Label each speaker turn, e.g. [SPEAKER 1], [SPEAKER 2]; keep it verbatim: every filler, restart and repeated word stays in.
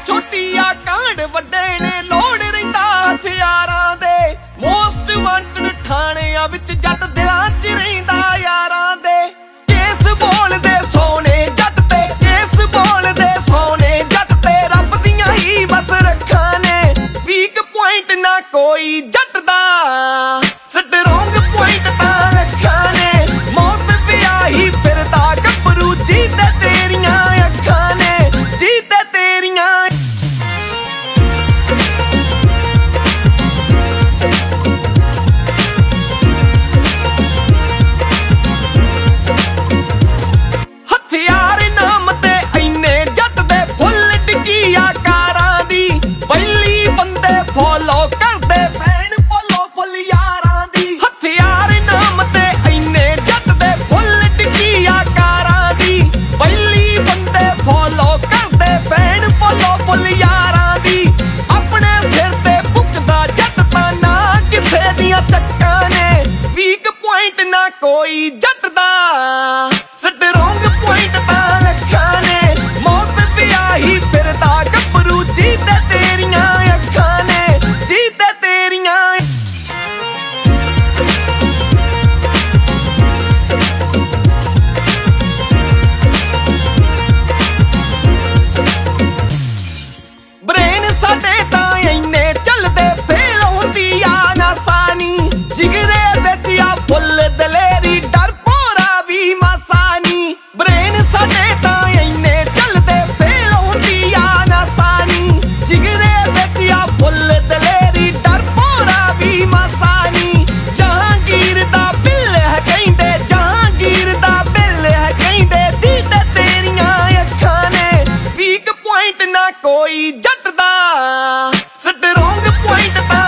[SPEAKER 1] ਛੋਟੀ ਆ ਕਾਂਡ ਵੱਡੇ ਨੇ ਲੋੜ ਰਹਿੰਦਾ ਹਥਿਆਰਾਂ ਦੇ। ਮੋਸਟ ਵਾਂਟਡ ਥਾਣਿਆਂ ਵਿੱਚ ਜੱਟ ਦਿਲਾਂ 'ਚ ਰਹਿੰਦਾ ਯਾਰਾਂ ਦੇ। ਕੇਸ ਬੋਲਦੇ ਸੋਨੇ ਜੱਟ ਤੇ, ਕੇਸ ਬੋਲਦੇ ਸੋਨੇ ਜੱਟ ਤੇ, ਰੱਬ ਦੀਆਂ ਹੀ ਬਸ ਰੱਖਾਂ ਨੇ। ਵੀਕ ਪੁਆਇੰਟ ਨਾ ਕੋਈ ਜੱਟ ਦਾ, ਸਟਰੋਂਗ ਪੁਆਇੰਟ ਤਾਂ ਰੱਖਾਂ ਨੇ। ਮੌਤ ਵਿਆਹੀ ਫਿਰਦਾ ਗੱਭਰੂ ਜੀ ਤੇ ਤੇਰੀਆਂ ਅੱਖਾਂ ਨੇ, ਜੀ ਤੇ ਤੇਰੀਆਂ। ਹਥਿਆਰ ਨਾਮ ਤੇ ਇੰਨੇ ਜੱਟ ਦੇ ਫੁੱਲ ਡਿੱਗੀਆਂ ਕਾਰਾਂ ਦੀ। ਪਹਿਲੀ ਬੰਦੇ ਫੋਲੋ ਕਰਦੇ ਫੈਨ ਫੋਲੋ ਫੁੱਲ ਯਾਰਾਂ ਦੀ। ਹਥਿਆਰ ਨਾਮ ਤੇ ਇੰਨੇ ਜੱਟ ਦੇ ਫੁੱਲ ਡਿੱਗੀਆਂ ਕਾਰਾਂ ਦੀ। ਪਹਿਲੀ ਬੰਦੇ ਫੋਲੋ ਕਰਦੇ ਫੈਨ ਫੋਲੋ ਫੁੱਲ ਯਾਰਾਂ ਦੀ। ਆਪਣੇ ਸਿਰ ਤੇ ਭੁੱਕਦਾ ਜੱਟ ਤਾਂ ਨਾ ਕਿਸੇ ਦੀਆਂ ਚੱਕਾਂ ਨੇ। ਵੀਕ ਪੁਆਇੰਟ ਨਾ ਕੋਈ ਜੱਟ ਦਾ, ਸਟਰੋਂਗ ਪੁਆਇੰਟ ਤਾਂ ਲੱਖਾਂ ਨੇ। ਮੌਤ ਵਿਆਹੀ ਫਿਰਦਾ ਗੱਭਰੂ ਜੀ ਤੇ ਤੇਰੀਆਂ ਅੱਖਾਂ ਨੇ, ਜੀ ਤੇ ਤੇਰੀਆਂ। ਬ੍ਰੇਨ ਸਾਡੇ ਤਾਂ ਇੰਨੇ ਚੱਲਦੇ ਫੇਲ ਹੁੰਦੀ ਆ ਨਾ ਸਾਨੀ। ਜਿਗਰੇ ਵਿੱਚ ਆ ਫੁੱਲ ਦਲੇਰੀ ਡਰ ਭੋਰਾ ਵੀ ਮਾਸਾਨੀ। ਬ੍ਰੇਨ ਸਾਡੇ ਤਾਂ ਇੰਨੇ ਚੱਲਦੇ ਫੇਲ ਹੁੰਦੀ ਆ ਨਾ ਸਾਨੀ। ਜਿਗਰੇ ਵਿੱਚ ਆ ਫੁੱਲ ਦਲੇਰੀ ਡਰ ਭੋਰਾ ਵੀ ਮਾਸਾਨੀ। ਜਹਾਂਗੀਰ ਦਾ ਬਿੱਲ ਹੈ ਕਹਿੰਦੇ, ਜਹਾਂਗੀਰ ਦਾ ਬਿੱਲ ਹੈ ਕਹਿੰਦੇ, ਜੀ ਤੇ ਤੇਰੀਆਂ ਅੱਖਾਂ ਨੇ। ਵੀਕ ਪੁਆਇੰਟ ਨਾ ਕੋਈ ਜੱਟ ਦਾ, ਸਟਰੋਂਗ ਪੁਆਇੰਟ ਤਾਂ